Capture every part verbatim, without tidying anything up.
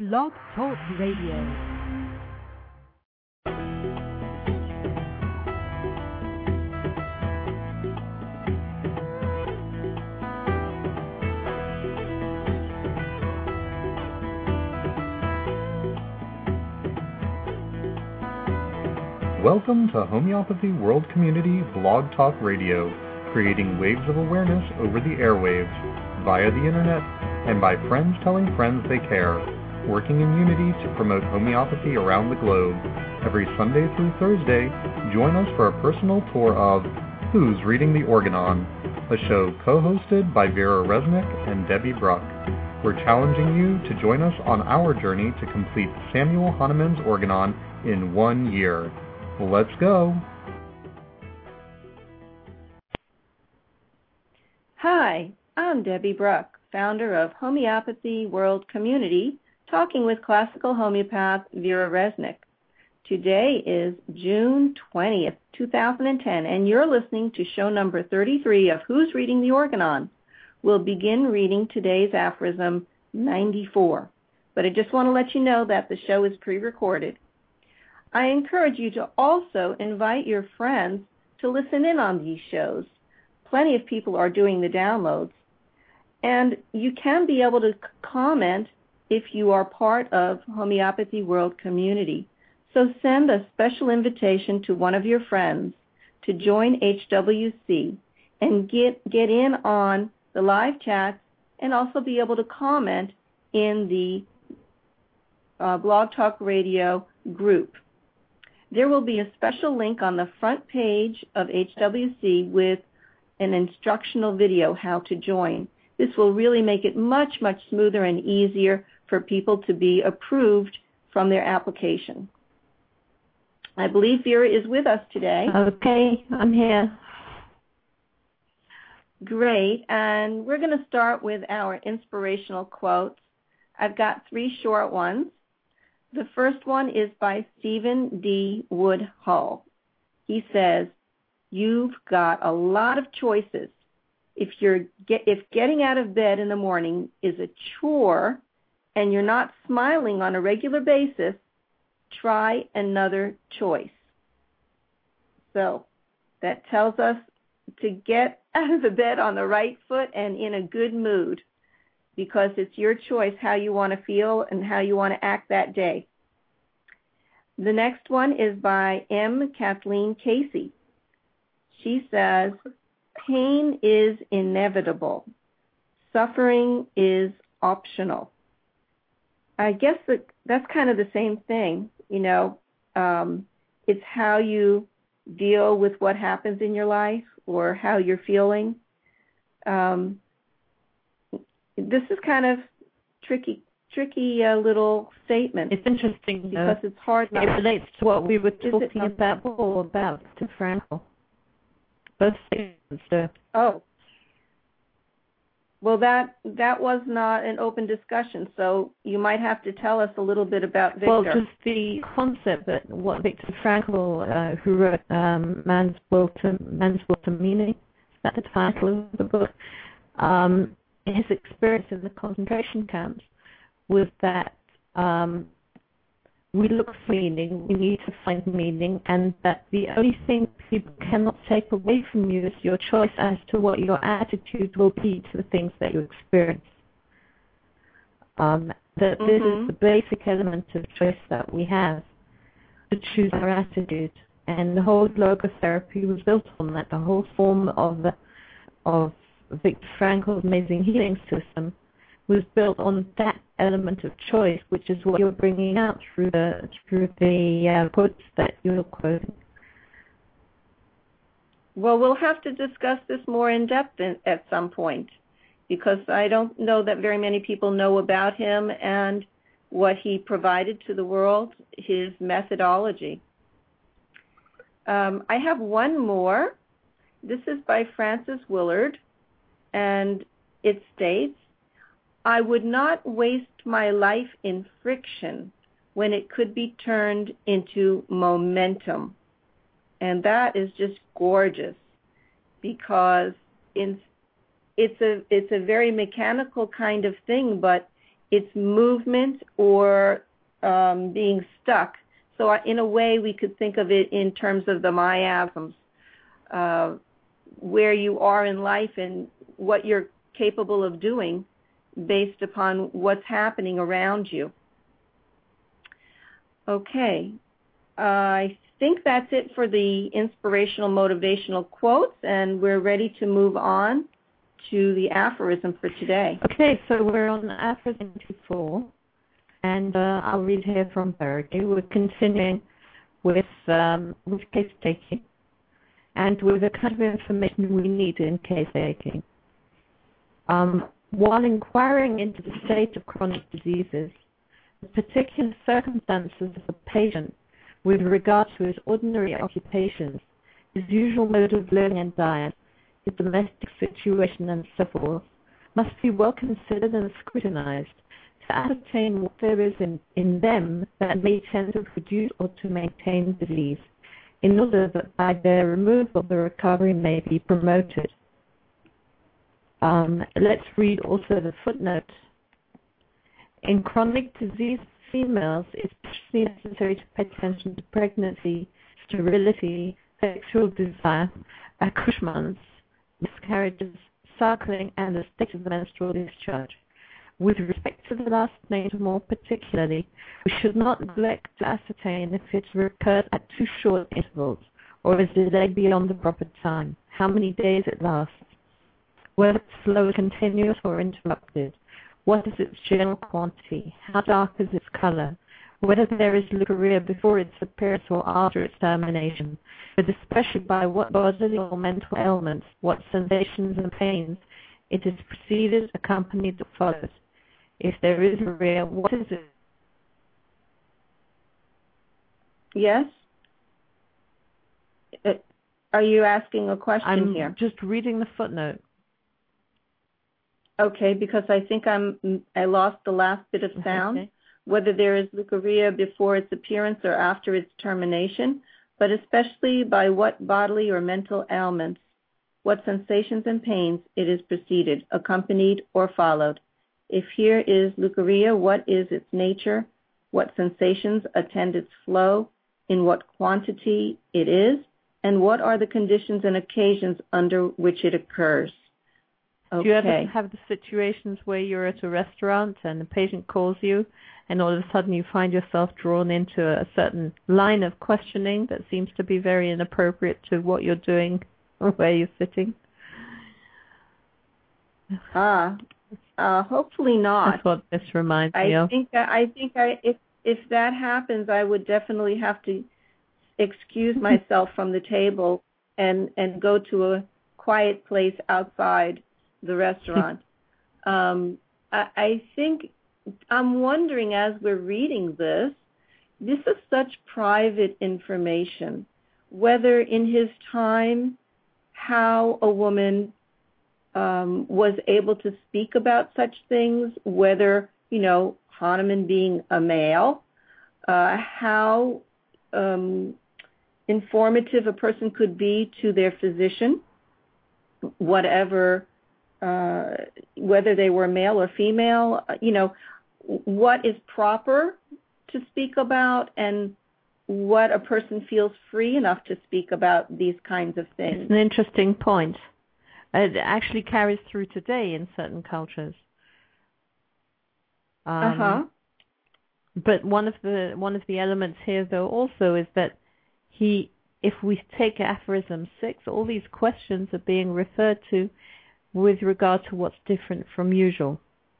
Blog Talk Radio. Welcome to Homeopathy World Community Blog Talk Radio, creating waves of awareness over the airwaves, via the internet, and by friends telling friends they care, working in unity to promote homeopathy around the globe. Every Sunday through Thursday, join us for a personal tour of Who's Reading the Organon, a show co-hosted by Vera Resnick and Debbie Bruck. We're challenging you to join us on our journey to complete Samuel Hahnemann's Organon in one year. Let's go. Hi, I'm Debbie Bruck, founder of Homeopathy World Community, talking with classical homeopath Vera Resnick. Today is June twentieth, two thousand ten, and you're listening to show number thirty-three of Who's Reading the Organon. We'll begin reading today's aphorism ninety-four, but I just want to let you know that the show is pre-recorded. I encourage you to also invite your friends to listen in on these shows. Plenty of people are doing the downloads. And you can be able to comment if you are part of Homeopathy World Community. So send a special invitation to one of your friends to join H W C and get, get in on the live chats and also be able to comment in the uh, Blog Talk Radio group. There will be a special link on the front page of H W C with an instructional video how to join. This will really make it much, much smoother and easier for people to be approved from their application. I believe Vera is with us today. Okay, I'm here. Great, and we're going to start with our inspirational quotes. I've got three short ones. The first one is by Stephen D. Woodhull. He says, "You've got a lot of choices. If you're get, if getting out of bed in the morning is a chore and you're not smiling on a regular basis, try another choice." So that tells us to get out of the bed on the right foot and in a good mood, because it's your choice how you want to feel and how you want to act that day. The next one is by M. Kathleen Casey. She says, "Pain is inevitable. Suffering is optional." I guess that that's kind of the same thing. You know, um, it's how you deal with what happens in your life or how you're feeling. Um, this is kind of tricky, tricky uh, little statement. It's interesting because uh, it's hard. Not it relates to what we were talking about before about Viktor Frankl. Both statements. Uh, oh, well, that that was not an open discussion, so you might have to tell us a little bit about Viktor. Well, just the concept that what Viktor Frankl, uh, who wrote um, Man's Will to Man's Will to Meaning, that's the title of the book. Um, his experience in the concentration camps was that um, we look for meaning, we need to find meaning, and that the only thing people cannot take away from you is your choice as to what your attitude will be to the things that you experience. Um, that mm-hmm. This is the basic element of choice that we have, to choose our attitude. And the whole logotherapy was built on that. The whole form of the, of Viktor Frankl's amazing healing system was built on that element of choice, which is what you're bringing out through the through the uh, quotes that you're quoting. Well, we'll have to discuss this more in depth in, at some point, because I don't know that very many people know about him and what he provided to the world, his methodology. Um, I have one more. This is by Frances Willard, and it states, "I would not waste my life in friction when it could be turned into momentum." And that is just gorgeous, because it's, it's a it's a very mechanical kind of thing, but it's movement or um, being stuck. So in a way, we could think of it in terms of the miasms, uh, where you are in life and what you're capable of doing based upon what's happening around you. Okay. Uh, I think that's it for the inspirational, motivational quotes, and we're ready to move on to the aphorism for today. Okay, so we're on aphorism twenty-four, and uh, I'll read here from Berger. We're continuing with, um, with case taking and with the kind of information we need in case taking. Um, while inquiring into the state of chronic diseases, the particular circumstances of the patient with regard to his ordinary occupations, his usual mode of living and diet, his domestic situation and so forth, must be well considered and scrutinized to ascertain what there is in, in them that may tend to reduce or to maintain disease, in order that by their removal the recovery may be promoted. Um, let's read also the footnote. In chronic disease females, it's especially necessary to pay attention to pregnancy, sterility, sexual desire, accouchements, miscarriages, suckling, and the state of the menstrual discharge. With respect to the last named more particularly, we should not neglect to ascertain if it recurs at too short intervals, or is delayed beyond the proper time, how many days it lasts, whether it's slow, continuous, or interrupted, what is its general quantity, how dark is its color, whether there is leukorrhea before its appearance or after its termination, but especially by what bodily or mental ailments, what sensations and pains it is preceded, accompanied, or followed. If there is leukorrhea, what is it? Yes? Uh, are you asking a question I'm here? I'm just reading the footnote. Okay, because I think I'm I lost the last bit of sound. Okay. Whether there is leukorrhea before its appearance or after its termination, but especially by what bodily or mental ailments, what sensations and pains it is preceded, accompanied, or followed. If here is leukorrhea, what is its nature, what sensations attend its flow, in what quantity it is, and what are the conditions and occasions under which it occurs. Okay. Do you ever have the situations where you're at a restaurant and the patient calls you and all of a sudden you find yourself drawn into a certain line of questioning that seems to be very inappropriate to what you're doing or where you're sitting? Ah, uh, hopefully not. That's what this reminds I me of. think I think I if if that happens, I would definitely have to excuse myself from the table and and go to a quiet place outside the restaurant. um, I, I think I'm wondering, as we're reading this, this is such private information, whether in his time how a woman um, was able to speak about such things, whether, you know, Hahnemann being a male, uh, how um, informative a person could be to their physician, whatever Uh, whether they were male or female, you know, what is proper to speak about and what a person feels free enough to speak about these kinds of things. It's an interesting point. It actually carries through today in certain cultures. Um, uh-huh. But one of the one of the elements here, though, also is that he, if we take aphorism six, all these questions are being referred to with regard to what's different from usual.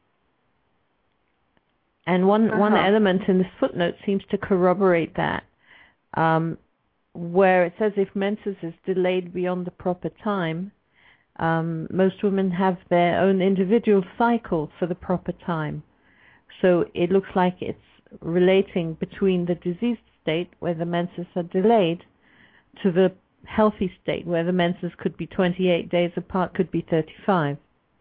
And one, uh-huh. one element in this footnote seems to corroborate that, um, where it says if menses is delayed beyond the proper time, um, most women have their own individual cycle for the proper time. So it looks like it's relating between the diseased state, where the menses are delayed, to the healthy state, where the menses could be twenty-eight days apart, could be thirty-five.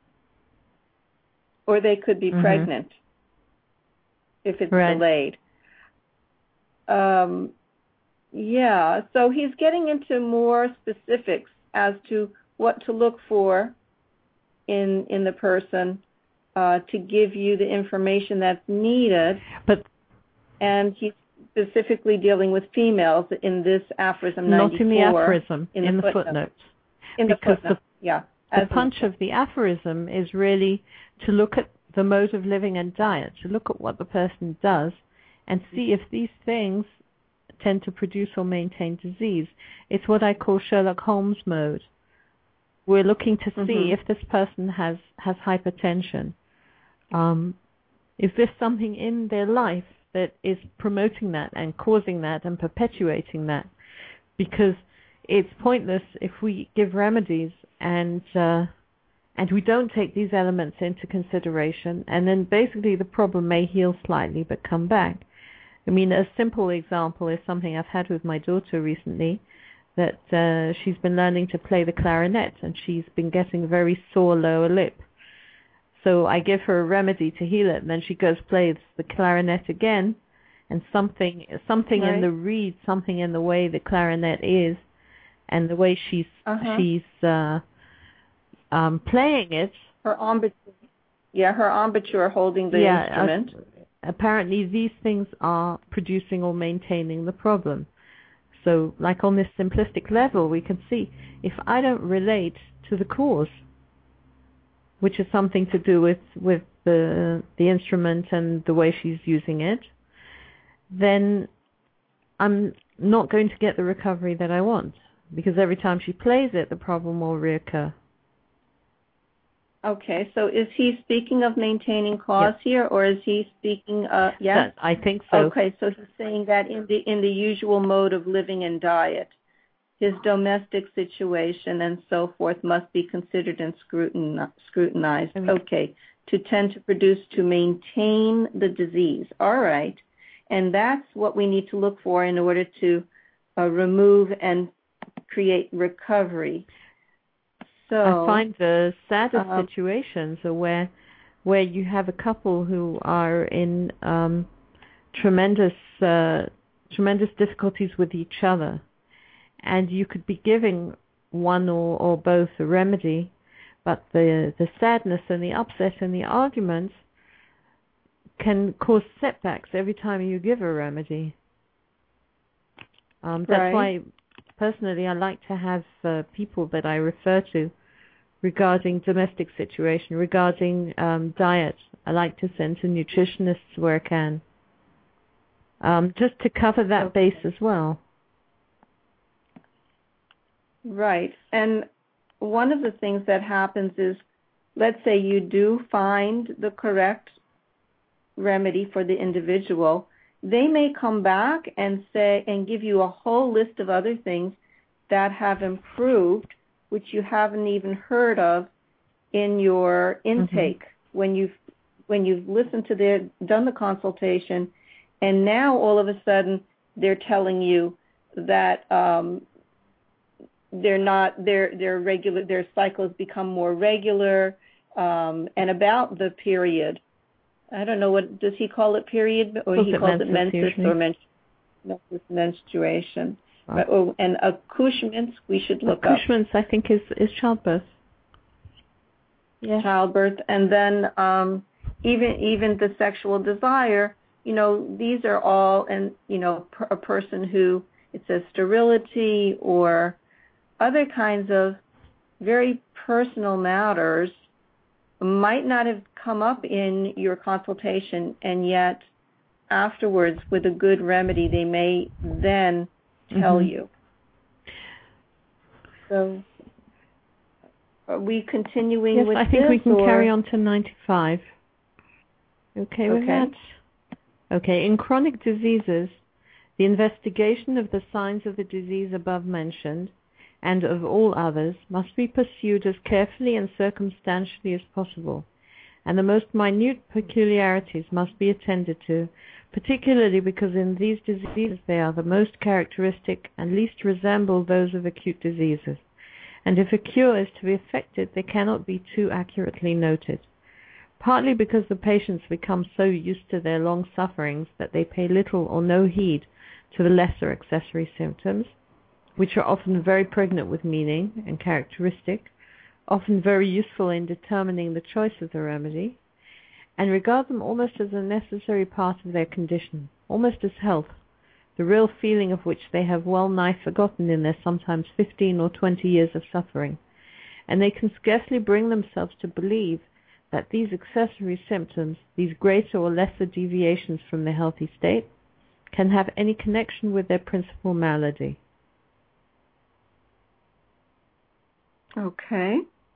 Or they could be mm-hmm. pregnant if it's right. delayed. Um, yeah, so he's getting into more specifics as to what to look for in in the person uh, to give you the information that's needed. But and he's specifically dealing with females in this aphorism not ninety-four. in the aphorism, in, in the, the footnote. footnotes. In the because footnote, the, yeah. the punch of the aphorism is really to look at the mode of living and diet, to look at what the person does and see if these things tend to produce or maintain disease. It's what I call Sherlock Holmes mode. We're looking to see mm-hmm. if this person has, has hypertension. Um, is there something in their life that is promoting that and causing that and perpetuating that? Because it's pointless if we give remedies and uh, and we don't take these elements into consideration, and then basically the problem may heal slightly but come back. I mean, a simple example is something I've had with my daughter recently, that uh, she's been learning to play the clarinet, and she's been getting a very sore lower lip. So I give her a remedy to heal it, and then she goes plays the clarinet again, and something something right. in the reed, something in the way the clarinet is, and the way she's uh-huh. she's uh, um, playing it. Her embouchure, yeah, her embouchure holding the yeah, instrument. Uh, apparently, these things are producing or maintaining the problem. So, like on this simplistic level, we can see if I don't relate to the cause, which is something to do with with the the instrument and the way she's using it, then I'm not going to get the recovery that I want, because every time she plays it, the problem will reoccur. Okay, so is he speaking of maintaining cause yes. here, or is he speaking, uh, yes? That, I think so. Okay, so he's saying that in the in the usual mode of living and diet, his domestic situation and so forth must be considered and scrutinized. I mean, okay, to tend to produce, to maintain the disease. All right, and that's what we need to look for in order to uh, remove and create recovery. So, I find the saddest um, situations are where where you have a couple who are in um, tremendous uh, tremendous difficulties with each other, and you could be giving one or, or both a remedy, but the the sadness and the upset and the arguments can cause setbacks every time you give a remedy. Um, that's right. why, personally, I like to have uh, people that I refer to regarding domestic situation, regarding um, diet. I like to send to nutritionists where I can, um, just to cover that okay. base as well. Right. And one of the things that happens is, let's say you do find the correct remedy for the individual, they may come back and say and give you a whole list of other things that have improved, which you haven't even heard of in your intake mm-hmm. when you've when you've listened to their done the consultation, and now all of a sudden they're telling you that um, they're not their their regular their cycles become more regular, um, and about the period. I don't know, what does he call it, period, or he calls it menses or men, menstruation. But, oh, and accouchements, we should look up. Accouchements, I think, is, is childbirth. Yeah. Childbirth, and then um, even even the sexual desire. You know, these are all, and you know, per, a person who it says sterility or other kinds of very personal matters might not have come up in your consultation, and yet afterwards, with a good remedy, they may then tell mm-hmm. you. So, are we continuing yes, with this? Yes, I think we can or? carry on to ninety-five. Okay with okay. that? Okay, in chronic diseases, the investigation of the signs of the disease above mentioned, and of all others, must be pursued as carefully and circumstantially as possible, and the most minute peculiarities must be attended to, particularly because in these diseases they are the most characteristic and least resemble those of acute diseases, and if a cure is to be effected, they cannot be too accurately noted, partly because the patients become so used to their long sufferings that they pay little or no heed to the lesser accessory symptoms, which are often very pregnant with meaning and characteristic, often very useful in determining the choice of the remedy, and regard them almost as a necessary part of their condition, almost as health, the real feeling of which they have well nigh forgotten in their sometimes fifteen or twenty years of suffering, and they can scarcely bring themselves to believe that these accessory symptoms, these greater or lesser deviations from their healthy state, can have any connection with their principal malady. Okay.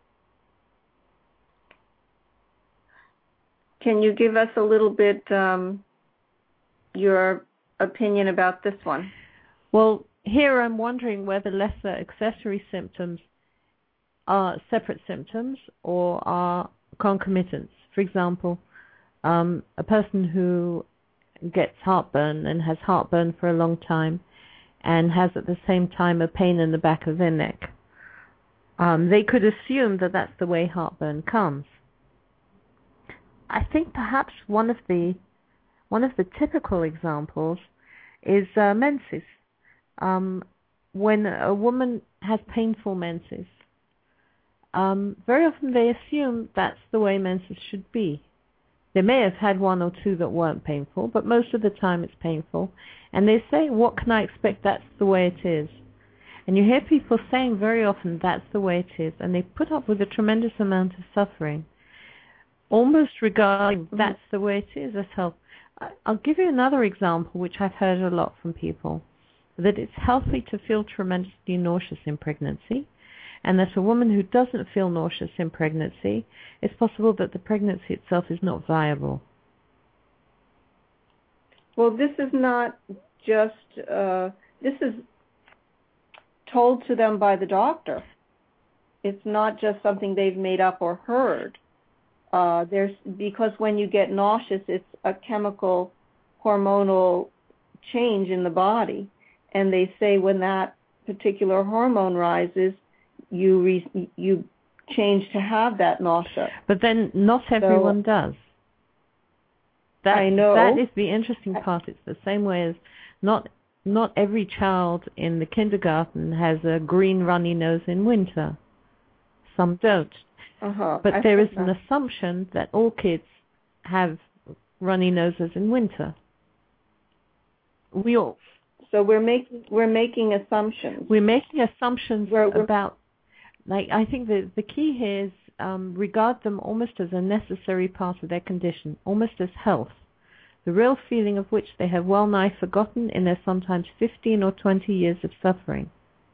Can you give us a little bit um, your opinion about this one? Well, here I'm wondering whether lesser accessory symptoms are separate symptoms or are concomitants. For example, um, a person who gets heartburn and has heartburn for a long time and has at the same time a pain in the back of their neck. Um, they could assume that that's the way heartburn comes. I think perhaps one of the one of the typical examples is uh, menses. Um, when a woman has painful menses, um, very often they assume that's the way menses should be. They may have had one or two that weren't painful, but most of the time it's painful. And they say, what can I expect? That's the way it is. And you hear people saying very often, that's the way it is. And they put up with a tremendous amount of suffering, almost regarding mm-hmm. that's the way it is as health. I'll give you another example, which I've heard a lot from people, that it's healthy to feel tremendously nauseous in pregnancy, and that a woman who doesn't feel nauseous in pregnancy, it's possible that the pregnancy itself is not viable. Well, this is not just, uh, this is told to them by the doctor. It's not just something they've made up or heard. Uh, there's because when you get nauseous, it's a chemical, hormonal change in the body, and they say when that particular hormone rises, you re- you change to have that nausea. But then not everyone so, does. That, I know. That is the interesting part. It's the same way as not not every child in the kindergarten has a green runny nose in winter. Some don't. Uh-huh. But I there is that. an assumption that all kids have runny noses in winter. We all. So we're making we're making assumptions. We're making assumptions we're, we're, about. Like I think the the key here is um, regard them almost as a necessary part of their condition, almost as health, the real feeling of which they have well nigh forgotten in their sometimes fifteen or twenty years of suffering.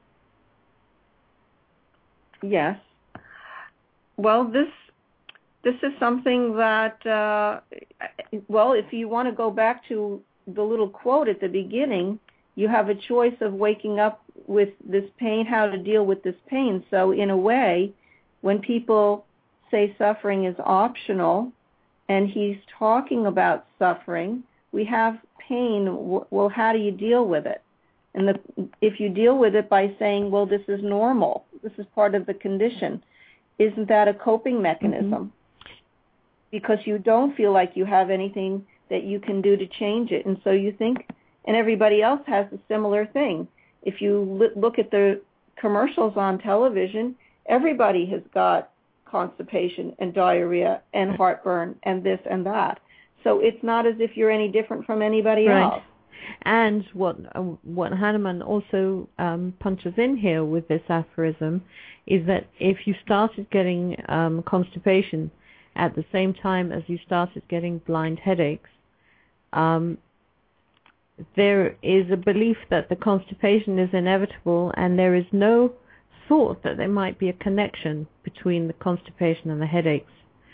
Yes. Well, this this is something that, uh, well, if you want to go back to the little quote at the beginning, you have a choice of waking up with this pain, how to deal with this pain. So in a way, when people say suffering is optional, and he's talking about suffering, we have pain. Well, how do you deal with it? And the, if you deal with it by saying, well, this is normal, this is part of the condition, isn't that a coping mechanism? Mm-hmm. Because you don't feel like you have anything that you can do to change it. And so you think, and everybody else has a similar thing. If you look at the commercials on television, everybody has got constipation and diarrhea and heartburn and this and that. So it's not as if you're any different from anybody right. else. And what uh, what Hahnemann also um, punches in here with this aphorism is that if you started getting um, constipation at the same time as you started getting blind headaches, um, there is a belief that the constipation is inevitable, and there is no thought that there might be a connection between the constipation and the headaches.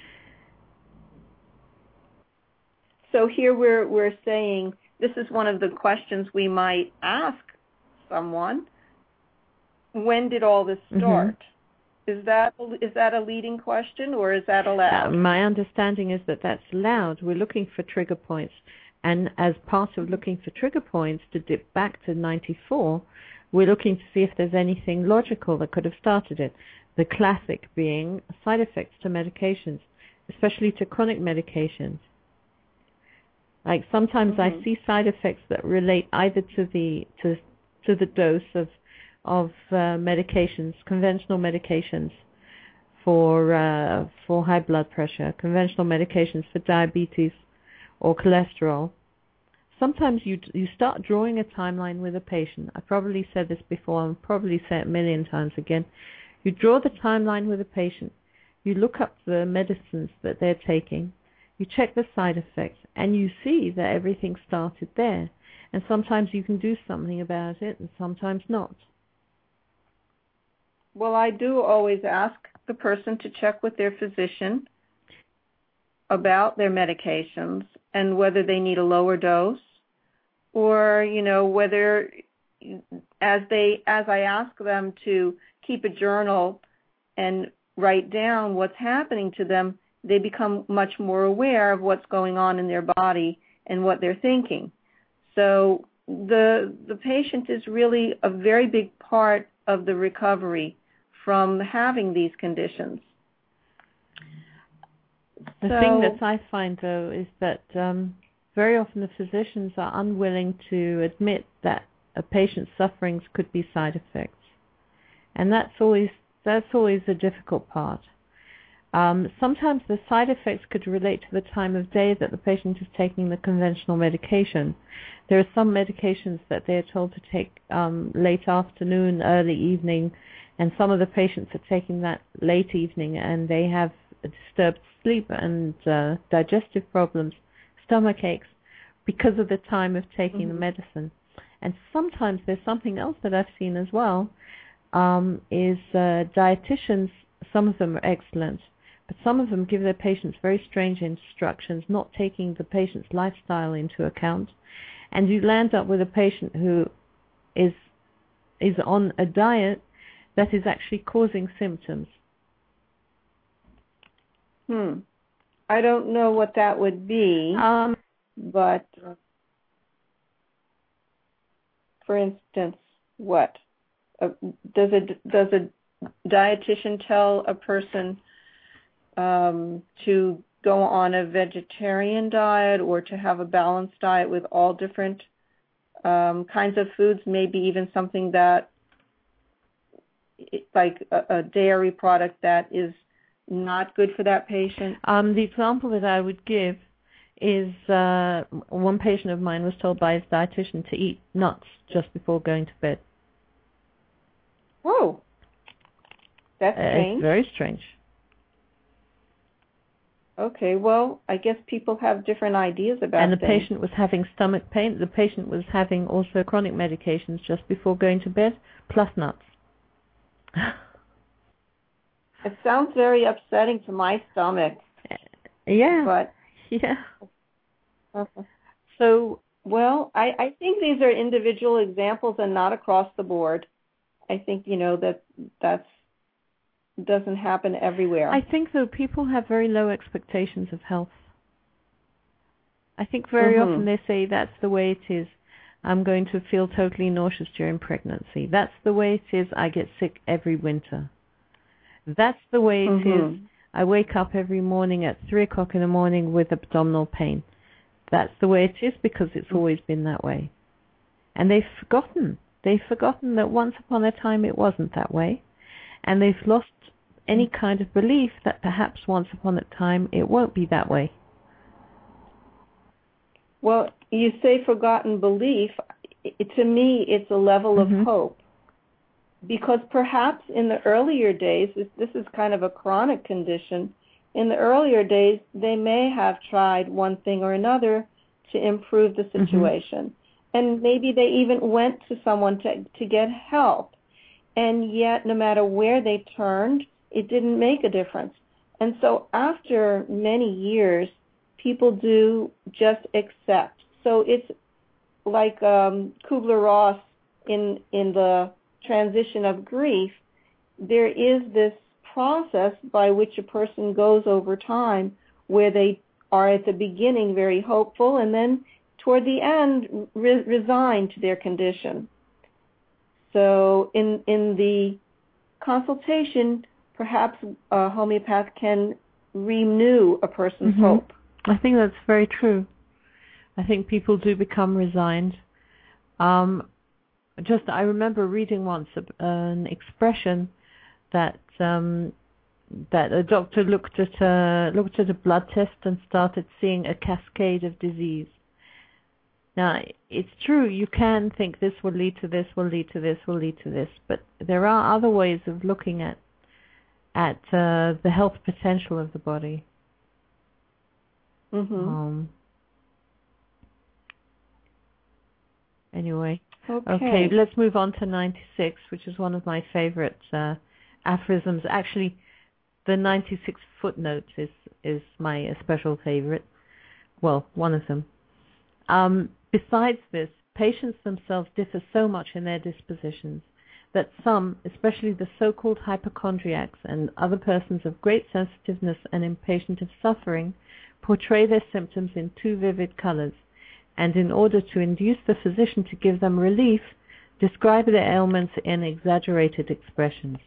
So here we're we're saying this is one of the questions we might ask someone. When did all this start? Mm-hmm. Is that is that a leading question, or is that allowed? Uh, my understanding is that that's allowed. We're looking for trigger points. And as part of looking for trigger points, to dip back to ninety-four, we're looking to see if there's anything logical that could have started it. The classic being side effects to medications, especially to chronic medications. Like sometimes mm-hmm. I see side effects that relate either to the to to the dose of of uh, medications, conventional medications, for uh, for high blood pressure, conventional medications for diabetes or cholesterol. Sometimes you you start drawing a timeline with a patient. I probably said this before, I'll probably say it a million times again. You draw the timeline with a patient, you look up the medicines that they're taking, you check the side effects, and you see that everything started there. And sometimes you can do something about it, and sometimes not. Well, I do always ask the person to check with their physician about their medications and whether they need a lower dose, or, you know, whether as they as I ask them to keep a journal and write down what's happening to them, they become much more aware of what's going on in their body and what they're thinking. So the the patient is really a very big part of the recovery from having these conditions. The so, thing that I find, though, is that um, very often the physicians are unwilling to admit that a patient's sufferings could be side effects, and that's always that's always a difficult part. Um, sometimes the side effects could relate to the time of day that the patient is taking the conventional medication. There are some medications that they're told to take um, late afternoon, early evening, and some of the patients are taking that late evening and they have disturbed sleep and uh, digestive problems, stomach aches, because of the time of taking mm-hmm. the medicine. And sometimes there's something else that I've seen as well, um, is uh, dietitians, some of them are excellent, but some of them give their patients very strange instructions, not taking the patient's lifestyle into account. And you land up with a patient who is is on a diet that is actually causing symptoms. Hmm. I don't know what that would be, um, but uh, for instance, what? Uh, does a, does a dietitian tell a person um, to go on a vegetarian diet or to have a balanced diet with all different um, kinds of foods, maybe even something that, like a, a dairy product that is not good for that patient? Um, the example that I would give is uh, one patient of mine was told by his dietitian to eat nuts just before going to bed. Oh, that's uh, strange. It's very strange. Okay, well, I guess people have different ideas about And the things. patient was having stomach pain. The patient was having also chronic medications just before going to bed, plus nuts. It sounds very upsetting to my stomach. Yeah. But yeah. uh-huh. So, well, I, I think these are individual examples and not across the board. I think, you know, that that's doesn't happen everywhere. I think, though, people have very low expectations of health. I think very mm-hmm. often they say that's the way it is. I'm going to feel totally nauseous during pregnancy. That's the way it is. I get sick every winter. That's the way it mm-hmm. is. I wake up every morning at three o'clock in the morning with abdominal pain. That's the way it is because it's mm-hmm. always been that way. And they've forgotten. They've forgotten that once upon a time it wasn't that way. And they've lost any kind of belief that perhaps once upon a time it won't be that way. Well, you say forgotten belief. It, to me, it's a level mm-hmm. of hope. Because perhaps in the earlier days, this, this is kind of a chronic condition, in the earlier days they may have tried one thing or another to improve the situation. Mm-hmm. And maybe they even went to someone to, to get help. And yet, no matter where they turned, it didn't make a difference. And so after many years, people do just accept. So it's like um, Kubler-Ross in, in the transition of grief. There is this process by which a person goes over time where they are at the beginning very hopeful and then toward the end re- resigned to their condition. So in, in the consultation, perhaps a homeopath can renew a person's mm-hmm. hope. I think that's very true. I think people do become resigned. Um, just, I remember reading once a, an expression that um, that a doctor looked at a, looked at a blood test and started seeing a cascade of disease. Now, it's true, you can think this will lead to this, will lead to this, will lead to this, but there are other ways of looking at at uh, the health potential of the body. Mm-hmm. Um, anyway, okay. okay, let's move on to ninety-six, which is one of my favorite uh, aphorisms. Actually, the ninety-six footnotes is, is my uh, special favorite. Well, one of them. Um, besides this, patients themselves differ so much in their dispositions that some, especially the so-called hypochondriacs and other persons of great sensitiveness and impatient of suffering, portray their symptoms in too vivid colors, and in order to induce the physician to give them relief, describe their ailments in exaggerated expressions.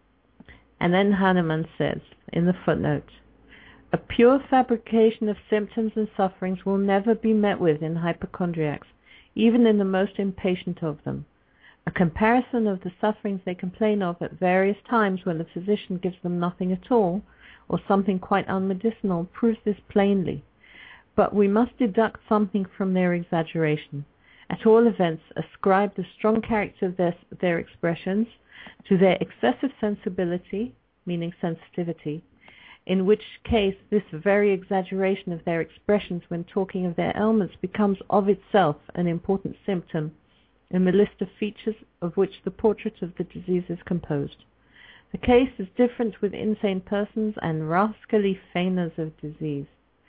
And then Hahnemann says, in the footnote, a pure fabrication of symptoms and sufferings will never be met with in hypochondriacs, even in the most impatient of them. A comparison of the sufferings they complain of at various times when the physician gives them nothing at all, or something quite unmedicinal, proves this plainly. But we must deduct something from their exaggeration. At all events, ascribe the strong character of their, their expressions to their excessive sensibility, meaning sensitivity, in which case this very exaggeration of their expressions when talking of their ailments becomes of itself an important symptom in the list of features of which the portrait of the disease is composed. The case is different with insane persons and rascally feigners of disease.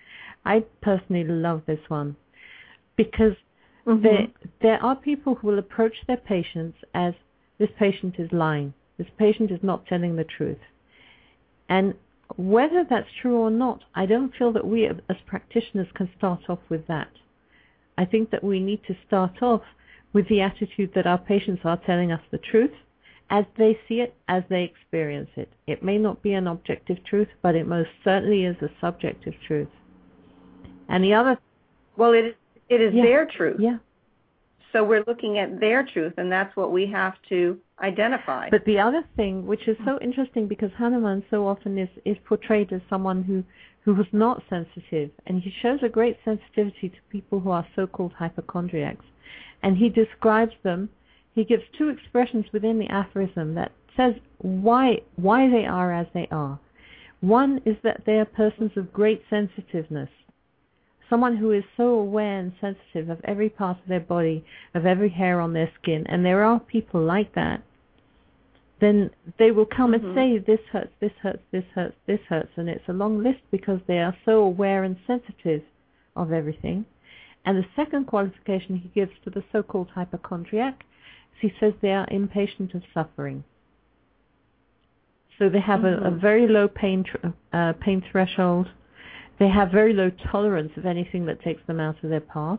I personally love this one because mm-hmm. there, there are people who will approach their patients as, this patient is lying, this patient is not telling the truth. And whether that's true or not, I don't feel that we as practitioners can start off with that. I think that we need to start off with the attitude that our patients are telling us the truth as they see it, as they experience it. It may not be an objective truth, but it most certainly is a subjective truth. And the other... Well, it is, it is yeah, their truth. Yeah. So we're looking at their truth, and that's what we have to identify. But the other thing, which is so interesting, because Hahnemann so often is, is portrayed as someone who, who was not sensitive, and he shows a great sensitivity to people who are so-called hypochondriacs. And he describes them, he gives two expressions within the aphorism that says why, why they are as they are. One is that they are persons of great sensitiveness. Someone who is so aware and sensitive of every part of their body, of every hair on their skin, and there are people like that, then they will come mm-hmm. and say, this hurts, this hurts, this hurts, this hurts, and it's a long list because they are so aware and sensitive of everything. And the second qualification he gives to the so-called hypochondriac is he says they are impatient of suffering. So they have mm-hmm. a, a very low pain, tr- uh, pain threshold. They have very low tolerance of anything that takes them out of their path.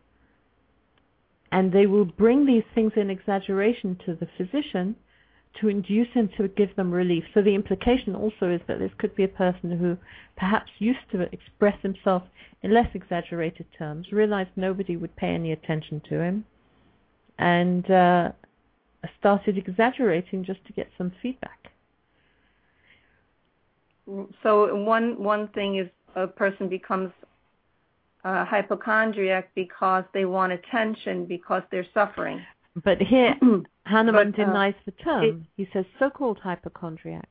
And they will bring these things in exaggeration to the physician to induce him to give them relief. So the implication also is that this could be a person who perhaps used to express himself in less exaggerated terms, realized nobody would pay any attention to him, and uh, started exaggerating just to get some feedback. So one one thing is a person becomes a hypochondriac because they want attention, because they're suffering. But here, Hahnemann but, uh, denies the term. It, he says so-called hypochondriac.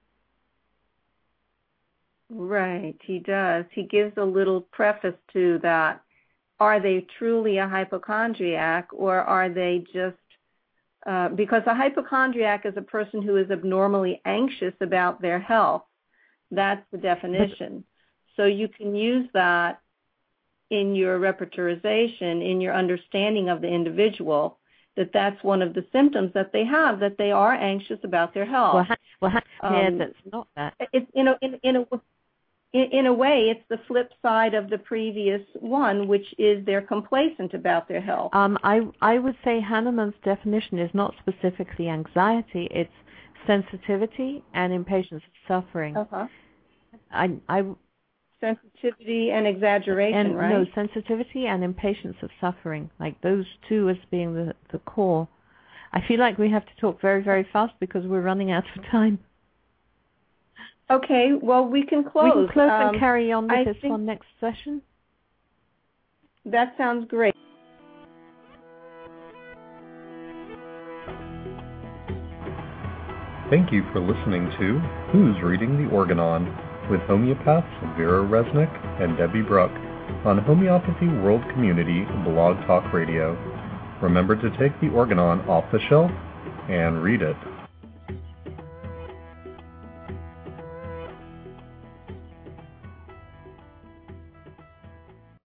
Right, he does. He gives a little preface to that. Are they truly a hypochondriac, or are they just, uh, because a hypochondriac is a person who is abnormally anxious about their health. That's the definition. But, so you can use that in your repertorization, in your understanding of the individual, that that's one of the symptoms that they have, that they are anxious about their health. Well, well yeah, um, that's not that. It's in a in, in a in, in a way, it's the flip side of the previous one, which is they're complacent about their health. Um, I I would say Hahnemann's definition is not specifically anxiety; it's sensitivity and impatience of suffering. Uh-huh. I I. Sensitivity and exaggeration, and, right? No, sensitivity and impatience of suffering, like those two as being the, the core. I feel like we have to talk very, very fast because we're running out of time. Okay, well, we can close. We can close um, and carry on with I this think one next session. that sounds great. Thank you for listening to Who's Reading the Organon with homeopaths Vera Resnick and Debbie Bruck on Homeopathy World Community Blog Talk Radio. Remember to take the Organon off the shelf and read it.